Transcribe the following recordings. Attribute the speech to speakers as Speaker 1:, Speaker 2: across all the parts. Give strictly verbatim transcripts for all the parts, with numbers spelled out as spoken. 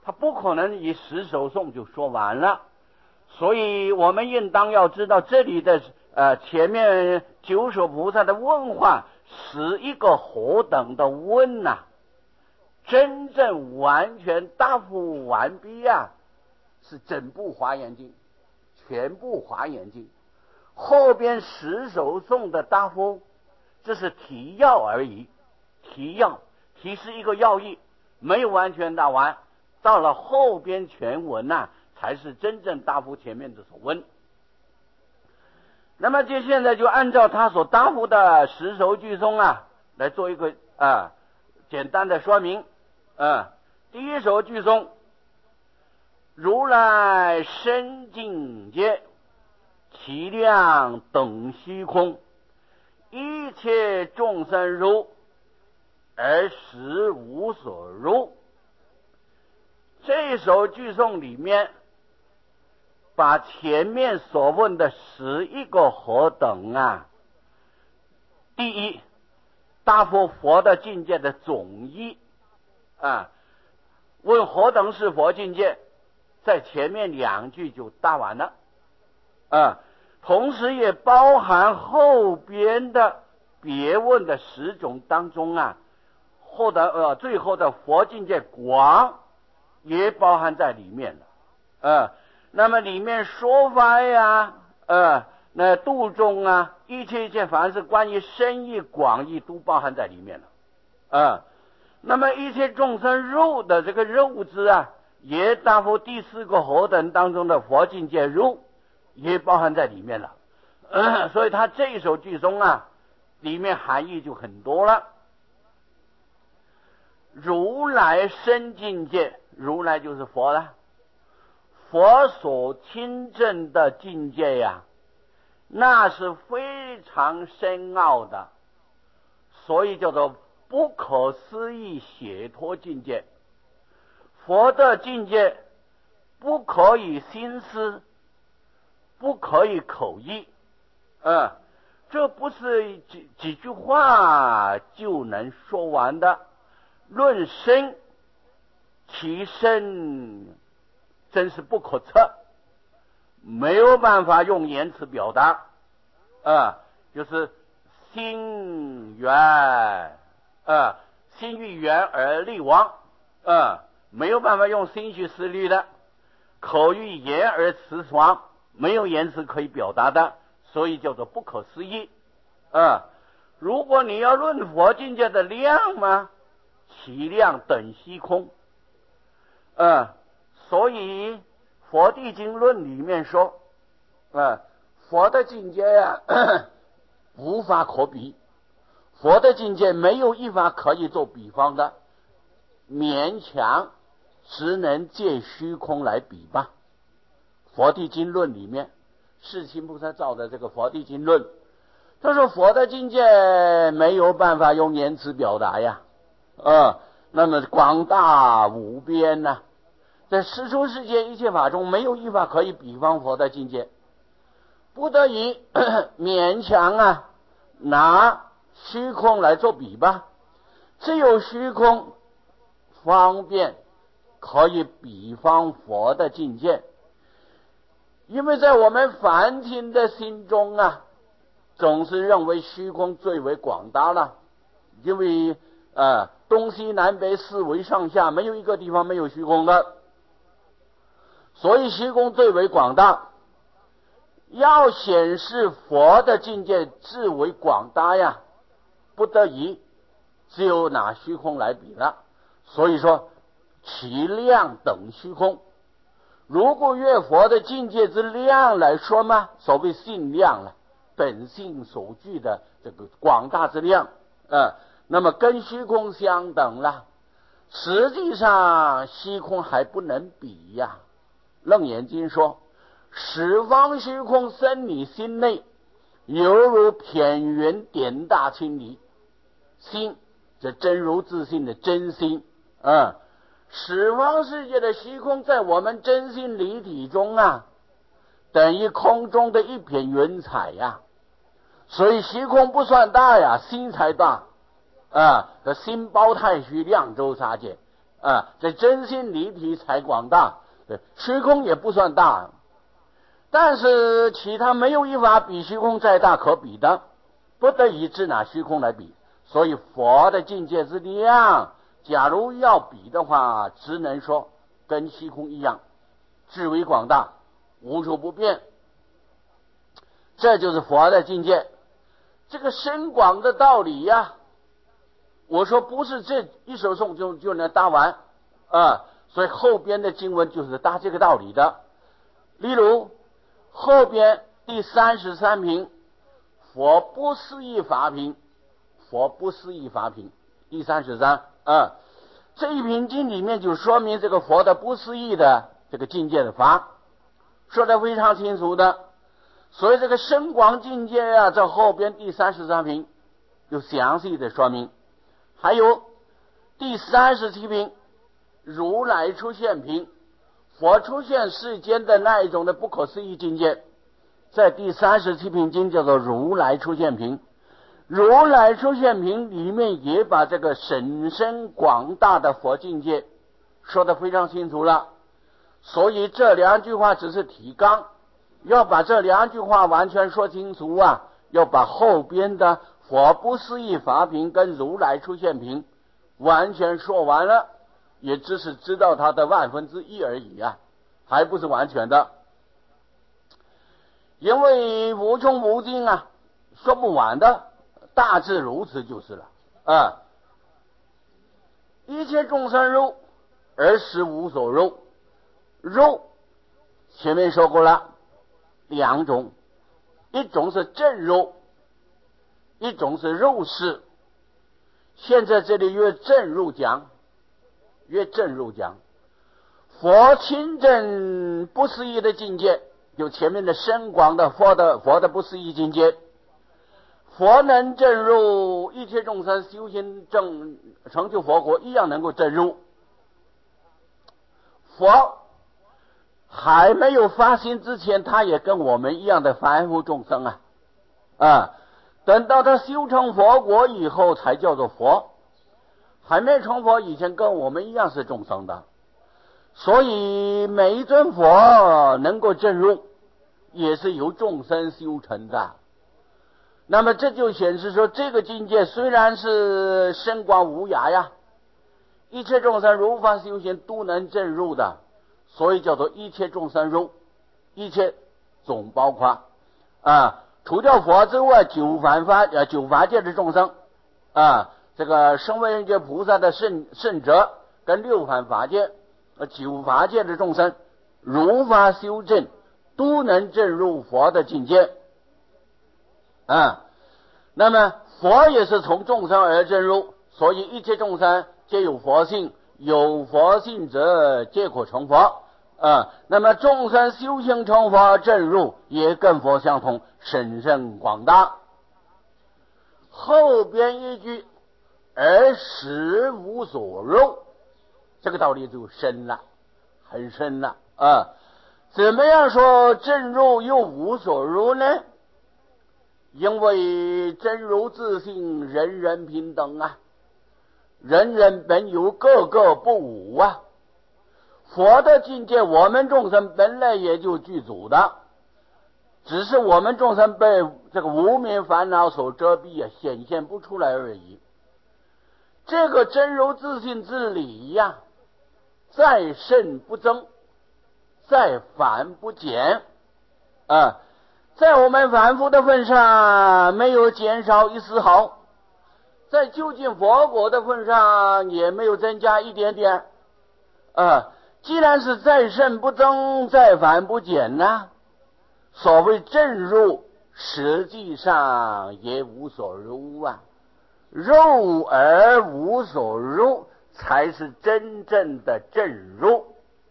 Speaker 1: 他不可能以十首颂就说完了，所以我们应当要知道这里的呃前面九首菩萨的问话是一个何等的问呐、啊，真正完全答复完毕啊，是整部华严经，全部华严经。后边十首颂的答复，这是提要而已，提要提示一个要义，没有完全答完。到了后边全文呐、啊，才是真正答复前面的所问。那么就现在就按照他所答复的十首句颂啊，来做一个啊简单的说明。啊，第一首句颂，如来深境界，其量等虚空，一切众生入，而实无所入。这首句颂里面，把前面所问的十一个何等啊，第一，答复佛的境界的总义啊，问何等是佛境界，在前面两句就答完了啊，同时也包含后边的别问的十种当中啊，后的呃最后的佛境界广也包含在里面了啊。那么里面说法呀，呃，那度众啊，一切一切凡是关于深义广义都包含在里面了啊。那么一切众生入的这个入字啊，也答复第四个何等当中的佛境界入，也包含在里面了。呃、所以他这一首句中啊，里面含义就很多了。如来深境界，如来就是佛了。佛所亲证的境界呀，那是非常深奥的，所以叫做不可思议解脱境界。佛的境界不可以心思，不可以口译，呃，这不是几几句话就能说完的。论深，其深真是不可测，没有办法用言辞表达啊、呃，就是心圆啊、呃，心欲圆而力亡啊、呃，没有办法用心去思虑的，口欲言而辞爽，没有言辞可以表达的，所以叫做不可思议啊、呃。如果你要论佛境界的量嘛，其量等虚空啊、呃，所以佛地经论里面说啊、呃，佛的境界呀、啊、无法可比，佛的境界没有一法可以做比方的，勉强只能借虚空来比吧。佛地经论里面，世亲菩萨造的这个佛地经论，他说佛的境界没有办法用言辞表达呀，啊，那么广大无边呐、啊，在世出世界一切法中，没有一法可以比方佛的境界，不得已勉强啊拿虚空来做比吧，只有虚空方便可以比方佛的境界。因为在我们凡听的心中啊，总是认为虚空最为广大了，因为呃东西南北四维上下没有一个地方没有虚空的，所以虚空最为广大。要显示佛的境界至为广大呀，不得已只有拿虚空来比了。所以说其量等虚空，如果越佛的境界之量来说嘛，所谓性量了，本性所具的这个广大之量，呃，那么跟虚空相等了。实际上虚空还不能比呀。楞严经说，十方虚空生你心内，犹如片云点大千里。心，这真如自性的真心啊。十方世界的虚空在我们真心离体中啊，等于空中的一片云彩呀。所以虚空不算大呀，心才大啊。这心包太虚，量周沙界， 啊，这真心离体才广大，对，虚空也不算大，但是其他没有一法比虚空再大可比的，不得已只拿虚空来比，所以佛的境界之量，假如要比的话，只能说跟虚空一样，至为广大，无处不变，这就是佛的境界。这个深广的道理呀，我说不是这一首颂就就能答完啊，所以后边的经文就是答这个道理的。例如后边第三十三品，佛不思议法品，佛不思议法品，第三十三啊，这一品经里面就说明这个佛的不思议的这个境界的法，说得非常清楚的。所以这个深广境界啊，在后边第三十三品有详细的说明。还有第三十七品如来出现品，佛出现世间的那一种的不可思议境界，在第三十七品经叫做如来出现品。如来出现品里面也把这个神深广大的佛境界说得非常清楚了。所以这两句话只是提纲，要把这两句话完全说清楚啊，要把后边的佛不思议法品跟如来出现品完全说完了，也只是知道它的万分之一而已啊，还不是完全的。因为无穷无尽啊，说不完的，大致如此就是了啊。一切众生肉，而实无所肉。肉前面说过了两种，一种是正肉，一种是肉事。现在这里越正入讲，越正入讲，佛亲证不思议的境界，就前面的深广的佛的佛的不思议境界，佛能证入，一切众生修行正成就佛国一样能够证入。佛还没有发心之前，他也跟我们一样的凡夫众生啊啊！等到他修成佛国以后，才叫做佛。还没成佛以前，跟我们一样是众生的。所以每一尊佛能够证入，也是由众生修成的。那么这就显示说，这个境界虽然是深广无涯呀，一切众生如法修行都能证入的。所以叫做一切众生入，一切总包括啊，除掉佛之外，九凡法呃九法界的众生啊，这个声闻缘觉菩萨的圣圣者跟六凡法界呃九法界的众生，如法修正，都能证入佛的境界啊。那么佛也是从众生而证入，所以一切众生皆有佛性。有佛性者皆可成佛啊。那么众生修行成佛证入，也跟佛相同，神圣广大。后边一句而实无所肉，这个道理就深了，很深了啊。怎么样说证入又无所入呢？因为真如自性，人人平等啊，人人本有，个个不无啊。佛的境界，我们众生本来也就具足的，只是我们众生被这个无明烦恼所遮蔽啊，显现不出来而已。这个真如自性之理呀，再胜不增，再繁不减啊，在我们凡夫的份上没有减少一丝毫，在究竟佛果的份上也没有增加一点点啊。既然是再胜不增，再繁不减呢，所谓正入实际上也无所入啊，入而无所入才是真正的正入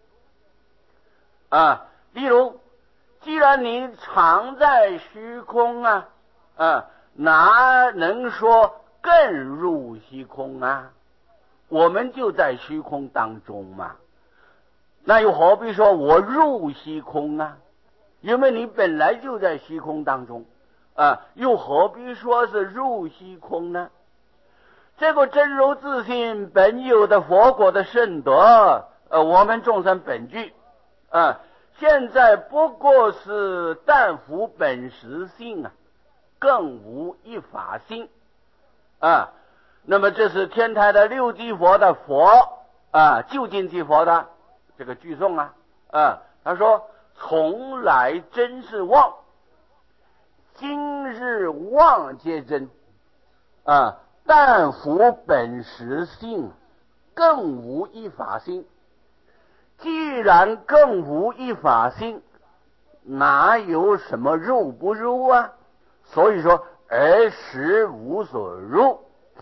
Speaker 1: 啊。例如既然你常在虚空啊啊，哪能说更入虚空啊？我们就在虚空当中嘛，那又何必说我入虚空啊？因为你本来就在虚空当中啊，又何必说是入虚空呢？ 这个真如自性本有的佛果的圣德，呃，我们众生本具，啊、呃，现在不过是但服本实性啊，更无一法性啊、呃。那么这是天台的六地佛的佛啊、呃，究竟地佛的这个句颂啊，啊、呃，他说从来真是妄，今日妄皆真啊。呃但服本实性，更无一法性。既然更无一法性，哪有什么入不入啊？所以说，而实无所入。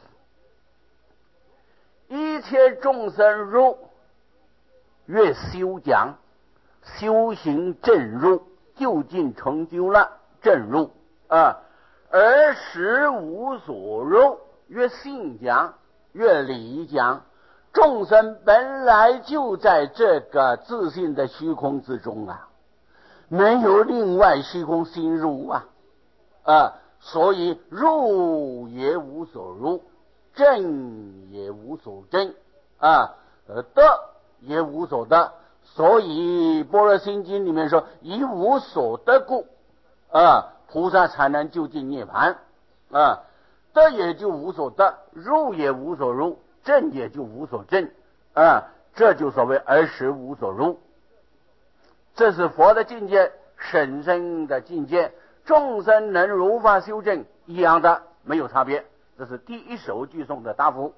Speaker 1: 一切众生入，越修讲，修行正入，究竟成就了正入啊。而实无所入。越信讲，越理讲，众生本来就在这个自信的虚空之中啊，没有另外虚空心入啊，啊，所以入也无所入，正也无所正啊，呃，得也无所得，所以般若心经里面说，以无所得故，啊，菩萨才能究竟涅槃啊。得也就无所得，入也无所入，正也就无所正啊，这就所谓而实无所入。这是佛的境界，甚深的境界，众生能如法修正一样的，没有差别。这是第一首句颂的答复。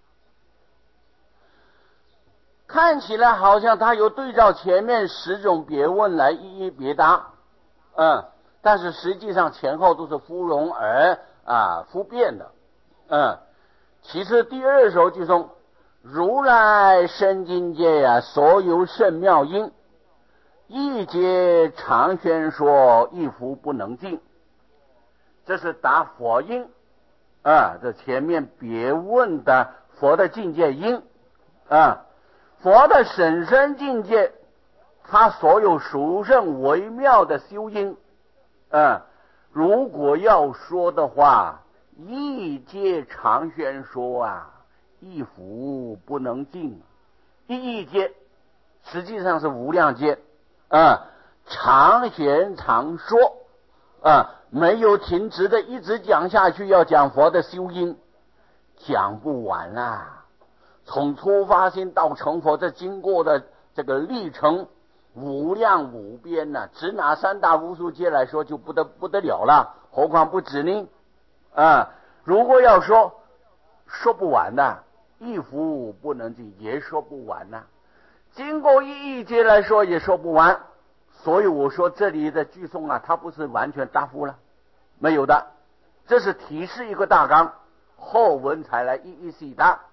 Speaker 1: 看起来好像他有对照前面十种别问来一一别答，嗯，但是实际上前后都是夫容而啊，复变的，嗯。其次第二首句颂，如来生境界呀、啊，所有甚妙音，一皆常宣说，一佛不能尽。这是答佛音啊，这前面别问的佛的境界音啊，佛的甚深境界，他所有殊胜微妙的修因啊，如果要说的话，一皆常宣说啊，一佛不能尽。一一皆实际上是无量劫啊，常宣常说啊，没有停止的，一直讲下去，要讲佛的修因，讲不完啊。从出发心到成佛，这经过的这个历程无量无边呐、啊，只拿三大无数劫来说就不得不得了了，何况不止呢？啊，如果要说说不完的，一佛不能尽，也说不完呐、啊。经过一一劫来说也说不完，所以我说这里的句颂啊，它不是完全答复了，没有的，这是提示一个大纲，后文才来一一细答。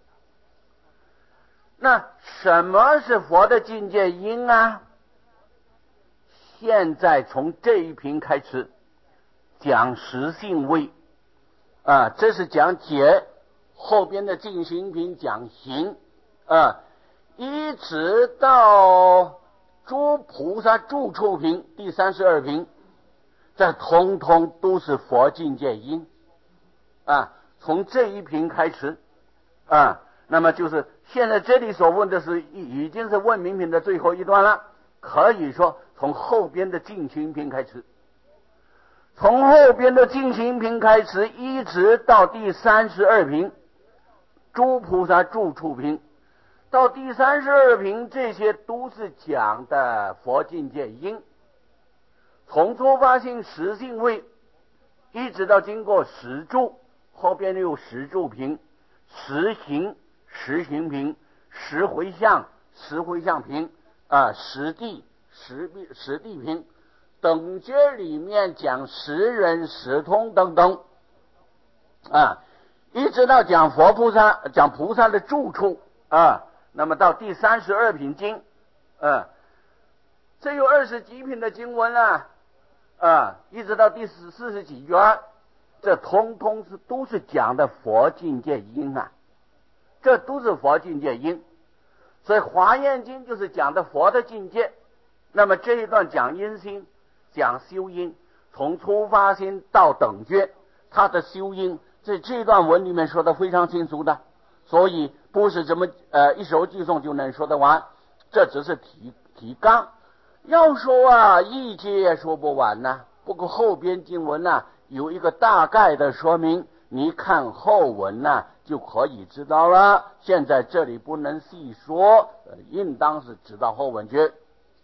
Speaker 1: 那什么是佛的境界因啊？现在从这一品开始讲实性位啊，这是讲解，后边的进行品讲行啊，一直到诸菩萨住处品第三十二品，这通通都是佛境界因啊。从这一品开始啊，那么就是现在这里所问的是已经是问明品的最后一段了，可以说从后边的进行品开始。从后边的进行品开始，一直到第三十二品诸菩萨住处品，到第三十二品，这些都是讲的佛境界因。从出发性实性位一直到经过实住，后边又有实住品、实行实行品、实回向实回向品啊，实地实地实地品等节里面讲十人十通等等啊，一直到讲佛菩萨讲菩萨的住处啊，那么到第三十二品经啊，这有二十几品的经文啊啊，一直到第四四十几卷，这通通是都是讲的佛境界因啊，这都是佛境界因。所以华严经就是讲的佛的境界，那么这一段讲因心讲修因，从出发心到等觉，他的修因这这段文里面说的非常清楚的，所以不是这么呃一首寄颂就能说得完，这只是提提纲。要说啊，一节也说不完呐、啊。不过后边经文呢、啊、有一个大概的说明，你看后文呢、啊、就可以知道了。现在这里不能细说，呃、应当是知道后文去。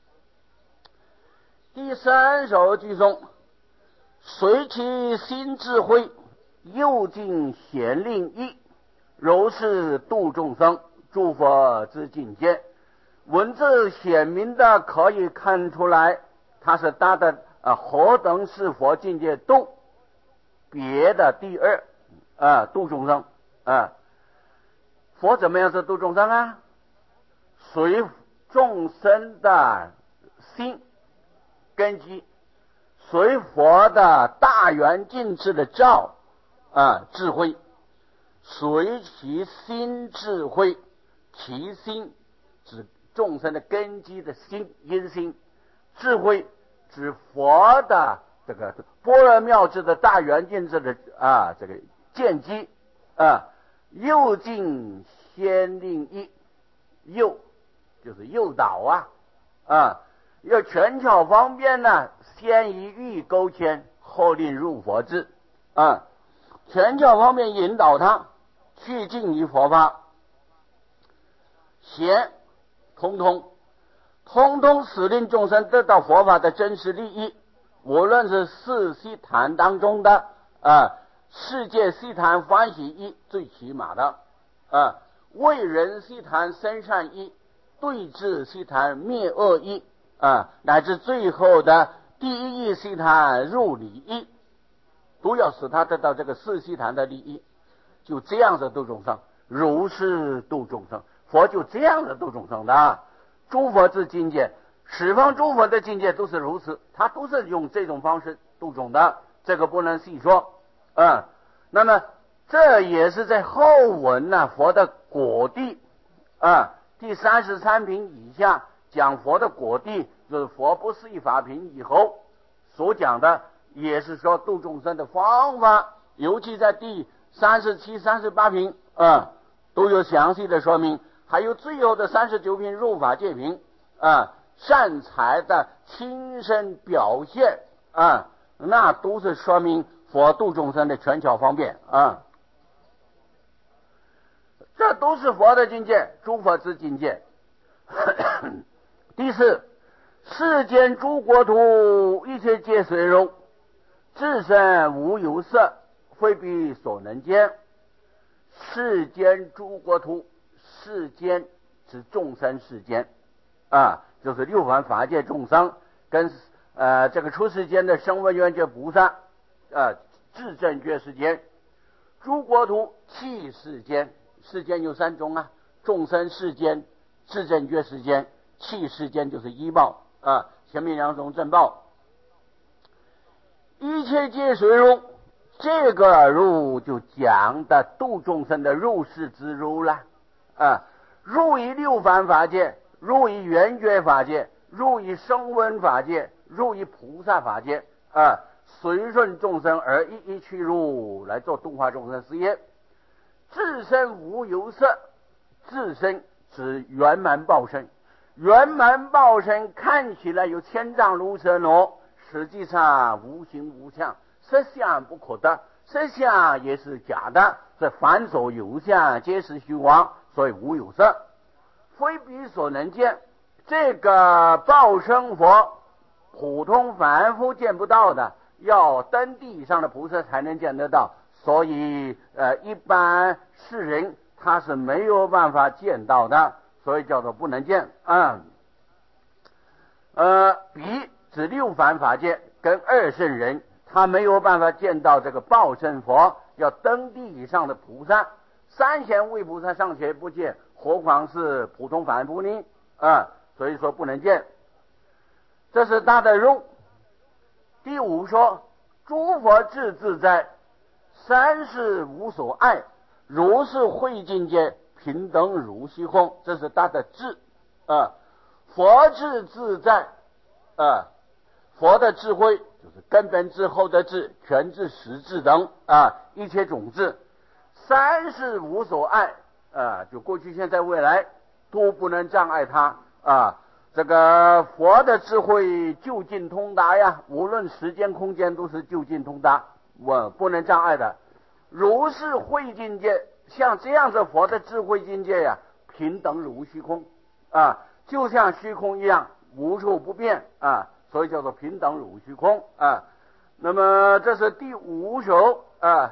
Speaker 1: 第三首句中，随其心智慧，又尽显令意，如是度众生，诸佛之境界。文字显明的可以看出来，它是他的呃何等是佛境界度别的第二啊、呃、度众生啊、呃，佛怎么样是度众生啊？随众生的心根基，随佛的大圆镜智的照啊、呃、智慧，随其心智慧，其心指众生的根基的心因心，智慧指佛的这个般若妙智的大圆镜智的啊这个见机啊，诱尽先令意，诱就是诱导啊啊，要权巧方便呢，先以欲勾牵，后令入佛智啊，权巧方面引导他去尽于佛法，贤通通通通使令众生得到佛法的真实利益，无论是四悉檀当中的啊世界悉檀欢喜意最起码的啊，为人悉檀生善意，对治悉檀灭恶意啊，乃至最后的第一义悉檀入理义，都要使他得到这个四悉檀的利益。就这样子度众生，如是度众生，佛就这样子度众生的。诸佛之境界，十方诸佛的境界都是如此，他都是用这种方式度众的，这个不能细说。嗯，那么这也是在后文呢、啊，佛的果地啊，第三十三品以下讲佛的果地，就是佛不思议法品以后所讲的，也是说度众生的方法，尤其在第三十七、三十八品啊，都有详细的说明。还有最后的三十九品入法界品啊，善财的亲身表现啊，那都是说明佛度众生的权巧方便啊，这都是佛的境界，诸佛之境界。第四，世间诸国土，一切皆随柔，自身无有色，非彼所能见。世间诸国土，世间指众生世间啊，就是六凡法界众生跟呃这个出世间的声闻缘觉菩萨啊，智正觉世间。诸国土器世间，世间有三种啊，众生世间、智正觉世间、器世间就是依报啊，前面两种正报。一切皆随入，这个入就讲的度众生的入世之入了啊，入于六凡法界，入于缘觉法界，入于声闻法界，入于菩萨法界啊，随顺众生而一一去入，来做度化众生事业。自身无有色，自身指圆满报身，圆满报身看起来有千丈如蛇挪，实际上无形无相，色相不可得，色相也是假的，这凡所有相皆是虚妄，所以无有色，非彼所能见。这个报身佛普通凡夫见不到的，要登地上的菩萨才能见得到，所以呃一般世人他是没有办法见到的，所以叫做不能见啊、嗯。呃彼指六凡法界跟二圣人，他没有办法见到这个报身佛，要登地以上的菩萨，三贤位菩萨尚且不见，何况是普通凡夫呢啊？所以说不能见，这是他的入。第五说，诸佛智自在，三世无所爱，如是慧境界，平等如虚空，这是他的智啊。佛智自在啊，佛的智慧就是根本智、后得智、全智、实智等啊，一切种智，三世无所碍啊，就过去、现在、未来都不能障碍他啊。这个佛的智慧究竟通达呀，无论时间空间都是究竟通达，我不能障碍的。如是慧境界，像这样子佛的智慧境界呀，平等如虚空啊，就像虚空一样无处不变啊，所以叫做平等如虚空啊。那么这是第五首啊，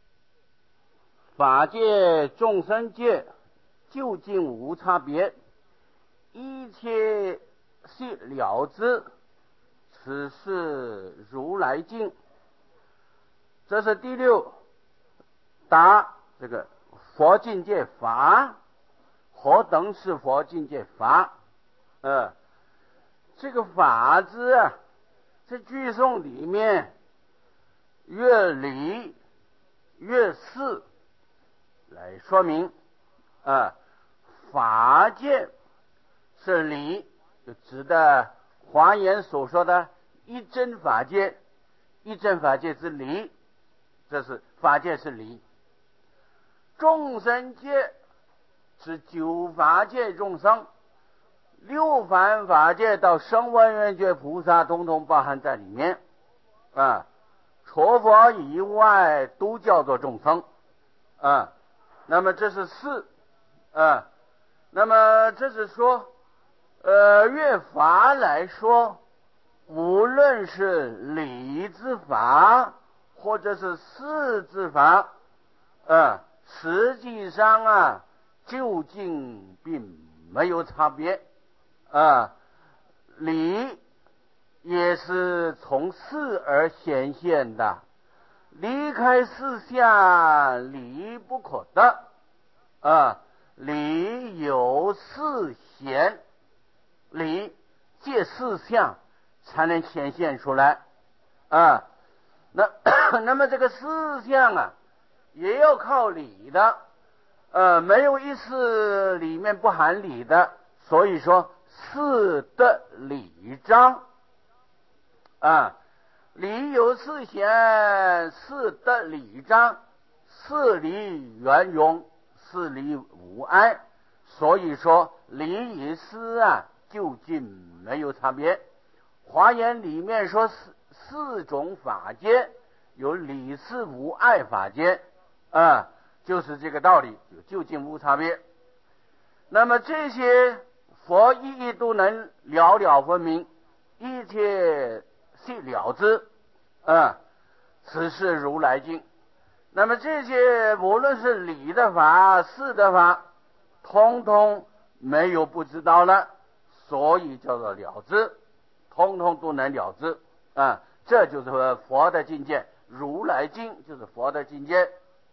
Speaker 1: 法界众生界究竟无差别，一切系了之，此是如来境。这是第六，答这个佛境界法，何等是佛境界法？呃，这个法字啊，在句颂里面越理越事来说明啊，法界是理，就指的华严所说的一真法界，一真法界之理，这是法界是理。众生界是九法界众生，六凡法界到声闻缘觉菩萨统统包含在里面啊，除佛以外都叫做众生啊。那么这是四啊，那么这是说呃，乐法来说，无论是理之法或者是事之法啊，实际上啊究竟并没有差别啊，理也是从事而显现的，离开事相理不可得啊，理有事显，理借事相才能显现出来啊。那那么这个事相啊，也要靠理的，呃，没有一事里面不含理的，所以说事的理章啊，理有事显，事的理章，事理圆融，事理无碍，所以说理与事啊究竟没有差别。华严里面说四四种法界，有理事无碍法界啊，就是这个道理，就究竟无差别。那么这些佛一一都能了了分明，一切悉了之啊，此是如来境。那么这些无论是理的法、事的法，通通没有不知道了，所以叫做了知，通通都能了知啊，这就是佛的境界。如来境就是佛的境界。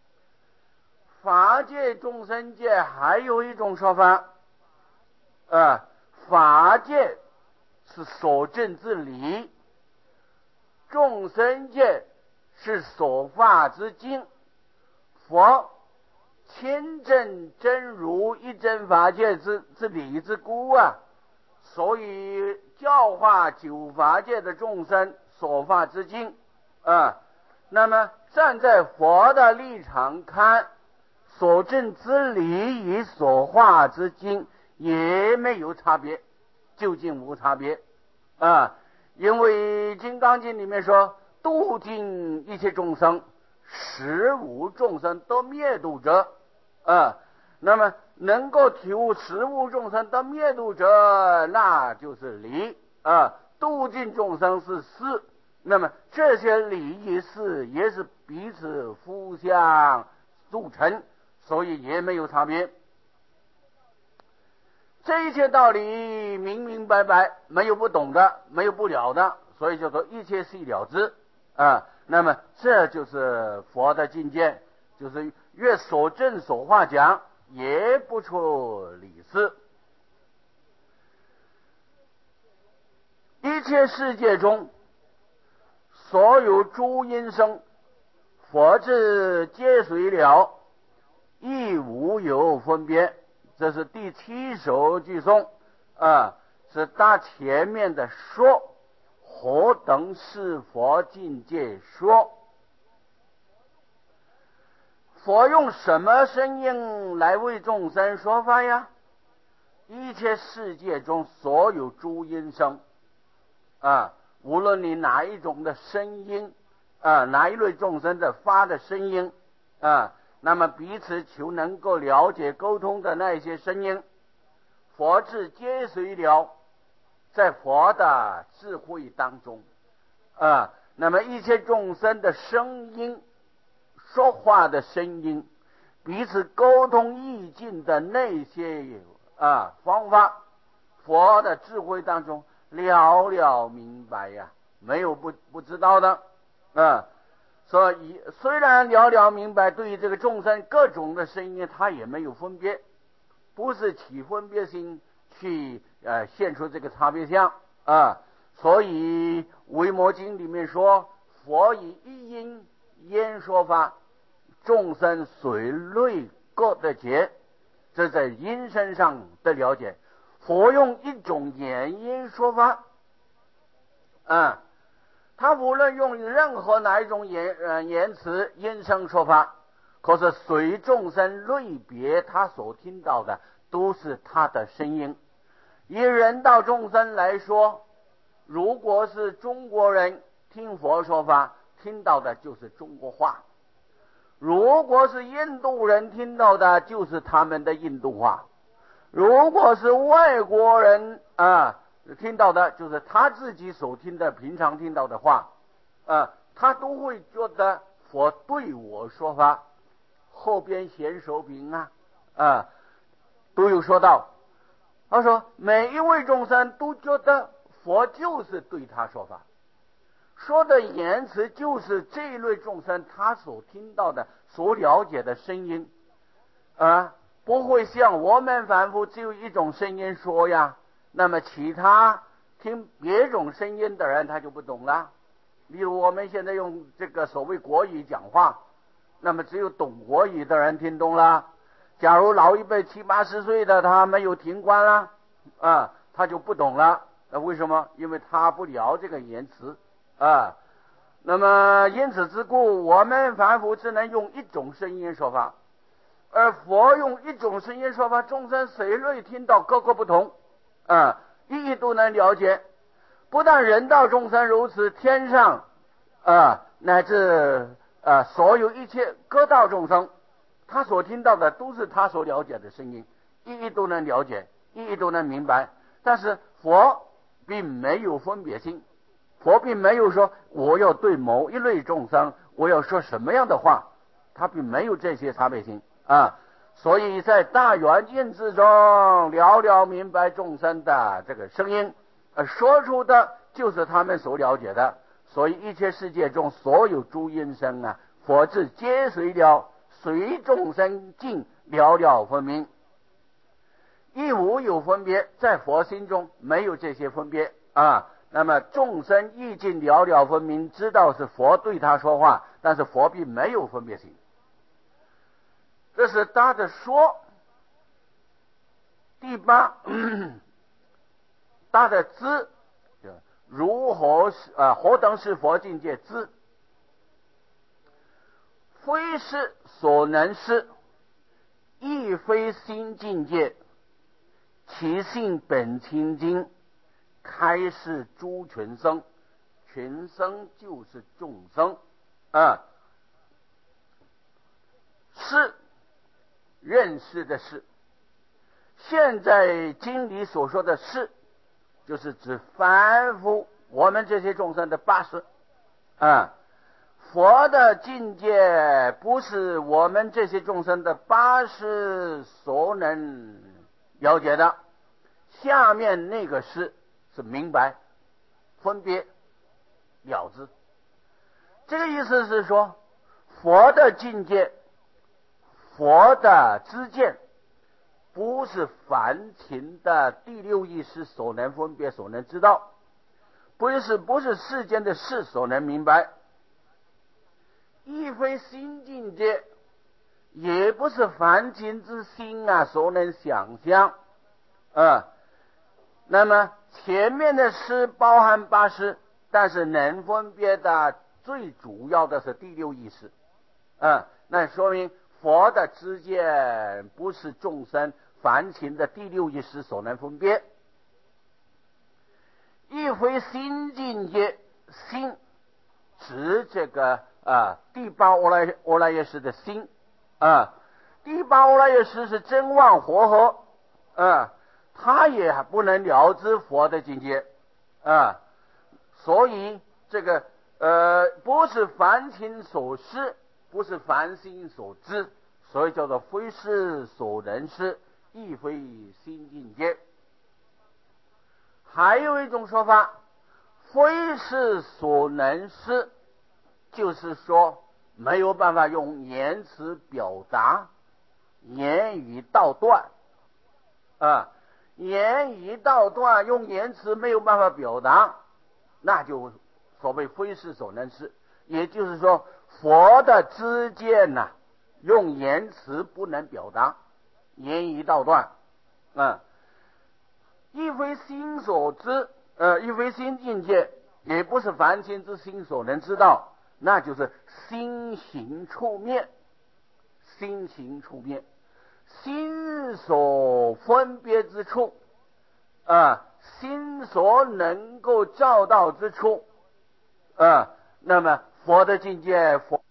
Speaker 1: 法界众生界还有一种说法啊，法界是所证之理，众生界是所发之经。佛亲证真如一真法界之之理之故啊，所以教化九法界的众生所发之经啊。那么站在佛的立场看，所证之理与所化之经也没有差别，究竟无差别啊。因为《金刚经》里面说，度尽一切众生，实无众生得灭度者啊。那么能够体悟实无众生得灭度者，那就是理啊。度尽众生是事，那么这些理与事也是彼此互相组成，所以也没有差别。这一切道理明明白白，没有不懂的，没有不了的，所以叫做一切悉了之啊。那么这就是佛的境界，就是越所证所化讲，也不出理事。一切世界中所有诸因生，佛智皆随了，亦无有分别。这是第七首句颂啊，是他前面的说何等是佛境界说。佛用什么声音来为众生说法呀？一切世界中所有诸音声啊，无论你哪一种的声音啊，哪一类众生的发的声音啊，那么彼此求能够了解沟通的那些声音，佛智皆随了，在佛的智慧当中啊，那么一切众生的声音，说话的声音，彼此沟通意境的那些啊方法，佛的智慧当中了了明白呀，没有不不知道的啊。所以虽然了了明白，对于这个众生各种的声音，他也没有分别，不是起分别心去呃现出这个差别相啊。所以维摩经里面说，佛以一音言说法，众生随类各的解，这在音声上的了解。佛用一种言音说法啊，他无论用任何哪一种言呃言辞音声说法，可是随众生类别，他所听到的都是他的声音。以人道众生来说，如果是中国人听佛说法，听到的就是中国话；如果是印度人听到的，就是他们的印度话；如果是外国人啊听到的，就是他自己所听的平常听到的话啊，他都会觉得佛对我说法。后边贤手品啊啊都有说到，他说每一位众生都觉得佛就是对他说法，说的言辞就是这一类众生他所听到的所了解的声音啊，不会像我们凡夫只有一种声音说呀，那么其他听别种声音的人他就不懂了。例如我们现在用这个所谓国语讲话，那么只有懂国语的人听懂了。假如老一辈七八十岁的他没有听惯了啊，他就不懂了。那为什么？因为他不了这个言辞啊。那么因此之故，我们凡夫只能用一种声音说法，而佛用一种声音说法，众生随类听到各个不同啊，一一都能了解。不但人道众生如此，天上啊乃至啊所有一切各道众生，他所听到的都是他所了解的声音，一一都能了解，一一都能明白。但是佛并没有分别心，佛并没有说我要对某一类众生我要说什么样的话，他并没有这些差别心啊。所以在大圆镜之中了了明白众生的这个声音，呃，说出的就是他们所了解的。所以一切世界中所有诸音声啊，佛智皆随了，随众生境了了分明，亦无有分别，在佛心中没有这些分别啊。那么众生意境了了分明，知道是佛对他说话，但是佛并没有分别心。这是他的说。第八，他的知如何是啊？何等是佛境界知？非是所能是，亦非心境界，其性本清净，开示诸群生。群生就是众生啊，是认识的是。现在经里所说的是，就是指凡夫我们这些众生的八识啊。佛的境界不是我们这些众生的八识所能了解的。下面那个是是明白分别了知，这个意思是说，佛的境界，佛的知见，不是凡情的第六意识所能分别所能知道，不是不是世间的事所能明白，亦非心境界，也不是凡情之心啊所能想象啊。那么前面的诗包含八识但是能分别的最主要的是第六意识，嗯，那说明佛的知见不是众生凡情的第六意识所能分别。亦非心境界，心指这个啊第八阿赖阿赖耶识的心啊，第八阿赖耶识是真妄活合啊，他也不能了知佛的境界啊，所以这个呃不是凡情所识，不是凡心所知，所以叫做非是所能识，亦非心境界。还有一种说法，非是所能识，就是说没有办法用言辞表达，言语道断啊，言语道断，用言辞没有办法表达，那就所谓非是所能识。也就是说，佛的知见呐、啊，用言辞不能表达，言语道断啊。亦非心所知，呃，亦非心境界，也不是凡情之心所能知道，那就是心行处灭，心行处灭，心所分别之处，啊、呃，心所能够照到之处，啊、呃，那么佛的境界，佛。